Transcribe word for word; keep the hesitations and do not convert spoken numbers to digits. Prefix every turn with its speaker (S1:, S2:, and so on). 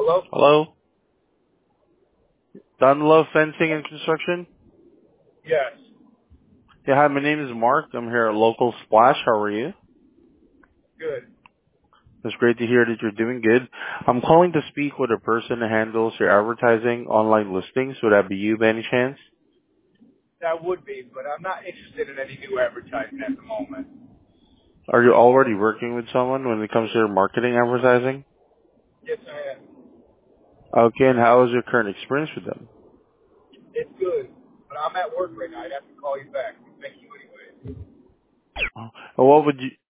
S1: Hello?
S2: Hello? Dunlove Fencing and Construction?
S1: Yes.
S2: Yeah, hi, my name is Mark. I'm here at Local Splash. How are you?
S1: Good.
S2: It's great to hear that you're doing good. I'm calling to speak with a person who handles your advertising online listings. Would that be you by any chance?
S1: That would be, but I'm not interested in any new advertising at the moment.
S2: Are you already working with someone when it comes to your marketing advertising?
S1: Yes, I am.
S2: Okay, and how is your current experience with them?
S1: It's good, but I'm at work right now. I'd have to call you back. Thank you anyway.
S2: Oh, Well, what would you